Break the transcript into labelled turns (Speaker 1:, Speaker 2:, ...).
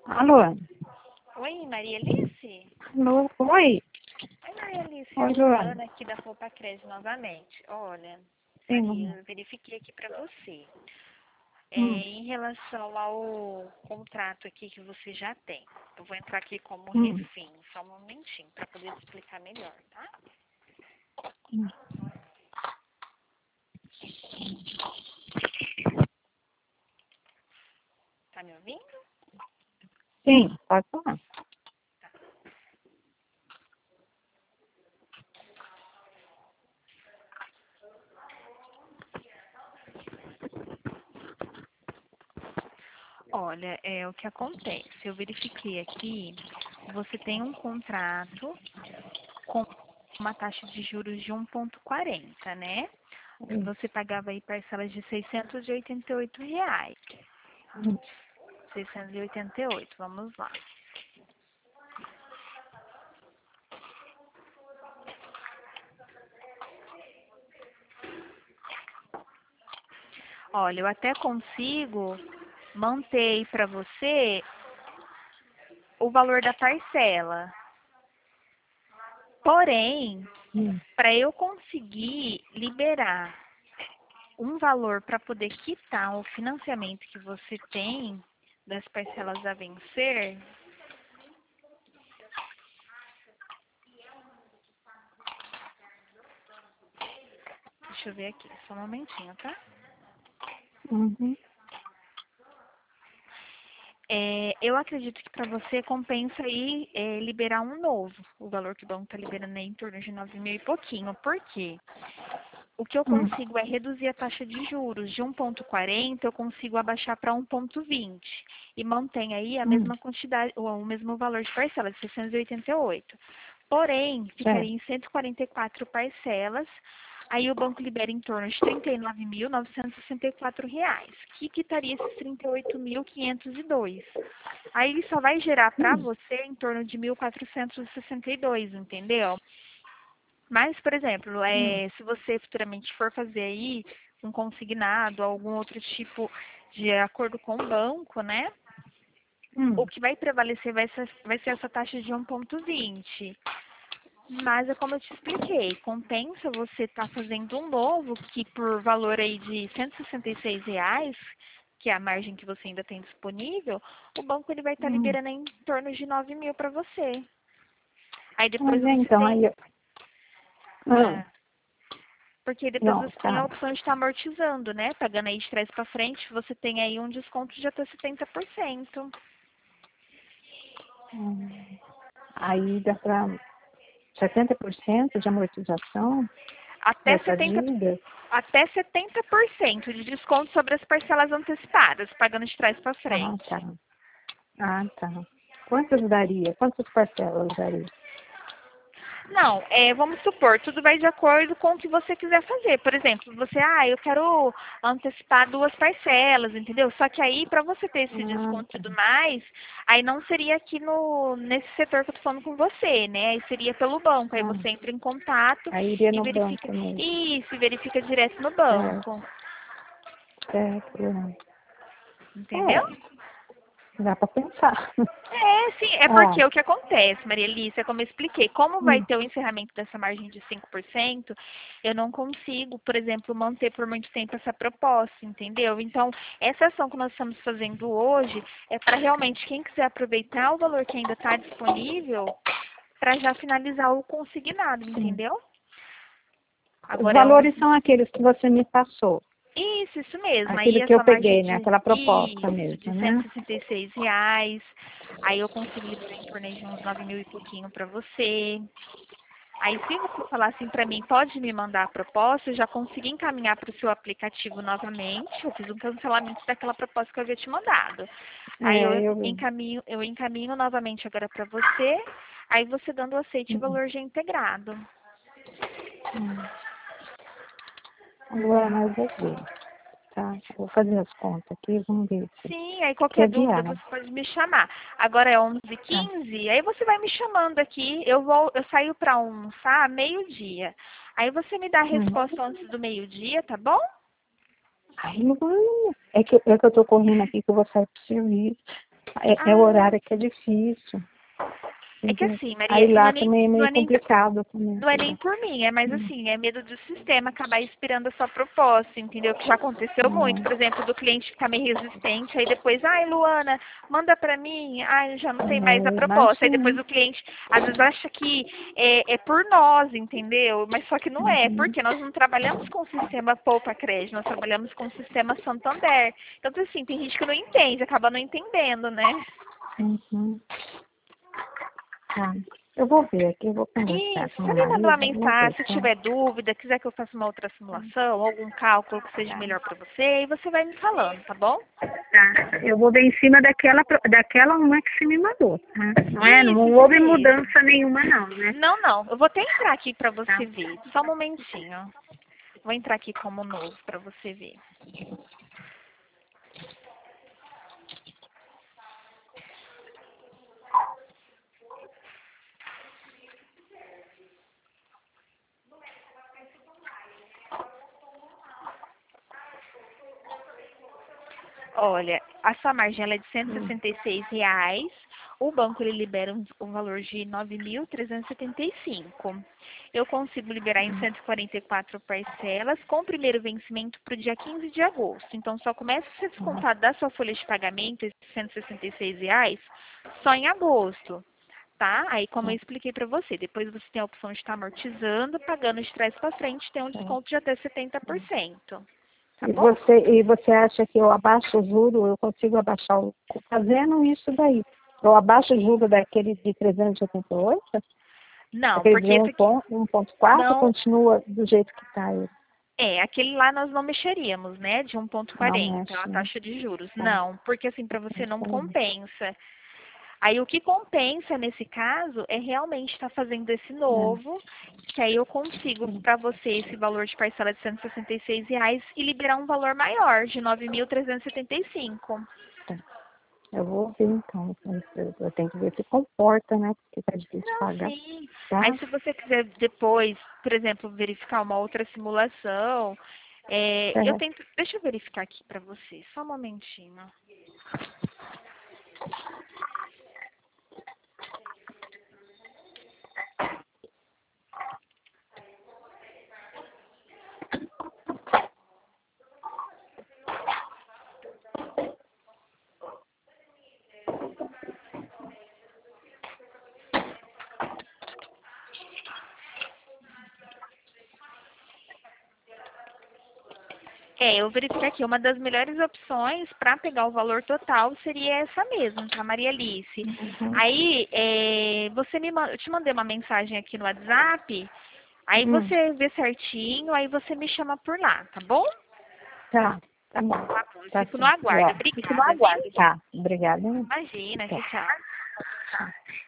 Speaker 1: Alô?
Speaker 2: Oi, Maria Alice?
Speaker 1: Alô? Oi?
Speaker 2: Oi, Maria Alice, é a
Speaker 1: Oi, Joana.
Speaker 2: Luana aqui da Poupa Crédito novamente. Olha,
Speaker 1: Sim.
Speaker 2: Maria, eu verifiquei aqui para você.
Speaker 1: Hum,
Speaker 2: Em relação ao contrato aqui que você já tem, eu vou entrar aqui como
Speaker 1: hum,
Speaker 2: refém, só um momentinho, para poder te explicar melhor, tá?
Speaker 1: hum.
Speaker 2: Tá me ouvindo?
Speaker 1: Sim, pode falar.
Speaker 2: Olha, o que acontece, eu verifiquei aqui, você tem um contrato com uma taxa de juros de 1,40, né? Você pagava aí parcelas de R$ 688.
Speaker 1: Hum,
Speaker 2: 688, vamos lá. Olha, eu até consigo manter para você o valor da parcela. Porém,
Speaker 1: hum.
Speaker 2: para eu conseguir liberar um valor para poder quitar o financiamento que você tem das parcelas a vencer, deixa eu ver aqui, só um momentinho, tá?
Speaker 1: Uhum.
Speaker 2: Eu acredito que para você compensa aí liberar um novo. O valor que o banco está liberando é em torno de 9 mil e pouquinho. Por quê? O que eu
Speaker 1: Hum,
Speaker 2: consigo é reduzir a taxa de juros de 1,40, eu consigo abaixar para 1,20 e mantém aí a
Speaker 1: hum.
Speaker 2: mesma quantidade, ou o mesmo valor de parcela, de 688. Porém, ficaria
Speaker 1: Certo.
Speaker 2: em 144 parcelas, aí o banco libera em torno de R$ 39.964, que quitaria esses 38.502. Aí ele só vai gerar para
Speaker 1: Hum,
Speaker 2: você em torno de 1.462, entendeu? Mas, por exemplo,
Speaker 1: hum,
Speaker 2: se você futuramente for fazer aí um consignado, algum outro tipo de acordo com o banco, né? O
Speaker 1: hum.
Speaker 2: que vai prevalecer vai ser essa taxa de 1,20. Mas é como eu te expliquei, compensa você estar fazendo um novo que por valor aí de R$ 166, que é a margem que você ainda tem disponível, o banco ele vai estar
Speaker 1: Hum.
Speaker 2: liberando em torno de 9 mil para você. Aí depois
Speaker 1: Mas
Speaker 2: você
Speaker 1: então, aí
Speaker 2: tem.
Speaker 1: eu... Ah,
Speaker 2: ah, Porque depois
Speaker 1: não,
Speaker 2: você tem a
Speaker 1: tá.
Speaker 2: opção de estar amortizando, né? Pagando aí de trás para frente, você tem aí um desconto de até 70%.
Speaker 1: Hum. Aí dá para 70% de amortização
Speaker 2: Até
Speaker 1: dessa
Speaker 2: 70,
Speaker 1: dívida?
Speaker 2: até 70% de desconto sobre as parcelas antecipadas, pagando de trás para
Speaker 1: Ah,
Speaker 2: frente.
Speaker 1: tá. Ah, tá. Quantas daria? Quantas parcelas daria?
Speaker 2: Não, vamos supor, tudo vai de acordo com o que você quiser fazer. Por exemplo, você, eu quero antecipar 2 parcelas, entendeu? Só que aí, para você ter esse
Speaker 1: Ah,
Speaker 2: desconto e
Speaker 1: tá.
Speaker 2: tudo mais, aí não seria aqui nesse setor que eu tô falando com você, né? Aí seria pelo banco. Aí
Speaker 1: Ah,
Speaker 2: você entra em contato
Speaker 1: aí iria
Speaker 2: e
Speaker 1: no
Speaker 2: verifica.
Speaker 1: banco mesmo.
Speaker 2: Isso, e verifica direto no
Speaker 1: Certo,
Speaker 2: banco.
Speaker 1: certo.
Speaker 2: Entendeu?
Speaker 1: É, dá para pensar.
Speaker 2: Sim, é
Speaker 1: Ó,
Speaker 2: porque o que acontece, Maria Alice, é como eu expliquei, como vai
Speaker 1: hum,
Speaker 2: ter o encerramento dessa margem de 5%, eu não consigo, por exemplo, manter por muito tempo essa proposta, entendeu? Então, essa ação que nós estamos fazendo hoje é para realmente quem quiser aproveitar o valor que ainda está disponível para já finalizar o consignado,
Speaker 1: sim.
Speaker 2: entendeu?
Speaker 1: Os
Speaker 2: Agora é
Speaker 1: valores são aqueles que você me passou.
Speaker 2: isso mesmo. Aí
Speaker 1: Aquilo que eu
Speaker 2: essa margem
Speaker 1: peguei, né?
Speaker 2: de
Speaker 1: Aquela proposta
Speaker 2: isso, de
Speaker 1: mesmo, né?
Speaker 2: R$ 166, aí eu consigo liberar em torno de uns 9 mil e pouquinho para você. Aí se você falar assim para mim, pode me mandar a proposta, eu já consegui encaminhar para o seu aplicativo novamente. Eu fiz um cancelamento daquela proposta que eu havia te mandado. Aí
Speaker 1: É, eu vi.
Speaker 2: eu encaminho novamente agora para você. Aí você dando o aceite, o
Speaker 1: Hum,
Speaker 2: valor já é integrado.
Speaker 1: hum. Agora eu vou ver, tá? Vou fazer as contas aqui, vamos ver
Speaker 2: Sim, aí
Speaker 1: se é
Speaker 2: qualquer dúvida
Speaker 1: viável.
Speaker 2: você pode me chamar. Agora é
Speaker 1: Ah,
Speaker 2: 11h15, aí você vai me chamando aqui. Eu saio para almoçar meio-dia. Aí você me dá a
Speaker 1: hum.
Speaker 2: resposta antes do meio-dia, tá bom?
Speaker 1: Ai, Luana, é que eu tô correndo aqui que eu vou sair pro serviço. É o horário que é difícil.
Speaker 2: É que assim, Maria,
Speaker 1: Aí
Speaker 2: não
Speaker 1: lá
Speaker 2: é nem,
Speaker 1: também é
Speaker 2: não
Speaker 1: meio
Speaker 2: é nem
Speaker 1: complicado também.
Speaker 2: Não é nem por mim, é mais assim, é medo do sistema acabar expirando a sua proposta, entendeu? Que já aconteceu muito, por exemplo, do cliente ficar meio resistente, aí depois, ai, Luana, manda pra mim, ai, eu já não sei mais a proposta. Aí depois
Speaker 1: Imagina.
Speaker 2: o cliente, às vezes, acha que é por nós, entendeu? Mas só que não é, porque nós não trabalhamos com o sistema Poupa Crédito, nós trabalhamos com o sistema Santander. Então, assim, tem gente que não entende, acaba não entendendo, né?
Speaker 1: Uhum. Tá. Eu vou ver aqui, eu vou conversar
Speaker 2: Isso,
Speaker 1: com o
Speaker 2: você
Speaker 1: meu
Speaker 2: me manda uma
Speaker 1: marido, vamos ver,
Speaker 2: mensagem se
Speaker 1: tá?
Speaker 2: tiver dúvida, quiser que eu faça uma outra simulação, algum cálculo que seja melhor para você, e você vai me falando, tá bom?
Speaker 1: Tá. Eu vou ver em cima daquela uma que você me mandou, tá? Não é? Não
Speaker 2: Isso
Speaker 1: houve
Speaker 2: mesmo.
Speaker 1: mudança nenhuma não, né?
Speaker 2: Não, não, eu vou até entrar aqui para
Speaker 1: Tá.
Speaker 2: você ver, só um momentinho. Vou entrar aqui como novo para você ver. Olha, a sua margem ela é de R$ 166. O banco ele libera um valor de 9.375. Eu consigo liberar em 144 parcelas, com o primeiro vencimento para o dia 15 de agosto. Então, só começa a ser descontado da sua folha de pagamento, esses R$ 166, só em agosto. Tá? Aí, como eu expliquei para você, depois você tem a opção de estar amortizando, pagando de trás para frente, tem um desconto de até 70%. Tá bom?
Speaker 1: E você acha que eu abaixo o juro, eu consigo abaixar fazendo isso daí? Eu abaixo o juro daquele de 388?
Speaker 2: Não,
Speaker 1: Aquele de
Speaker 2: porque esse aqui
Speaker 1: 1,4
Speaker 2: não.
Speaker 1: continua do jeito que está aí?
Speaker 2: Aquele lá nós não mexeríamos, né? De
Speaker 1: Não
Speaker 2: 1,40, a
Speaker 1: mexe, né?
Speaker 2: taxa de juros.
Speaker 1: Tá.
Speaker 2: Não, porque assim, para você não
Speaker 1: Excelente.
Speaker 2: compensa. Aí o que compensa nesse caso é realmente estar fazendo esse novo, que aí eu consigo para você esse valor de parcela de R$ 166 e liberar um valor maior, de 9.375.
Speaker 1: Tá. Eu vou ver então. Eu tenho que ver se comporta, né? Porque tá difícil de
Speaker 2: Não,
Speaker 1: pagar.
Speaker 2: sim.
Speaker 1: Tá?
Speaker 2: Aí se você quiser depois, por exemplo, verificar uma outra simulação, eu
Speaker 1: É.
Speaker 2: tento. Deixa eu verificar aqui para você, só um momentinho. Eu verifiquei aqui, uma das melhores opções para pegar o valor total seria essa mesmo, tá, Maria Alice?
Speaker 1: Uhum.
Speaker 2: Aí, eu te mandei uma mensagem aqui no WhatsApp, aí
Speaker 1: Hum.
Speaker 2: você vê certinho, aí você me chama por lá, tá bom?
Speaker 1: Tá. Tá bom.
Speaker 2: Tá bom, eu
Speaker 1: Tá
Speaker 2: fico no
Speaker 1: sim.
Speaker 2: aguardo.
Speaker 1: Fico no
Speaker 2: Obrigada, viu?
Speaker 1: aguardo. Tá. Obrigada.
Speaker 2: Imagina,
Speaker 1: Tá.
Speaker 2: tchau, tchau.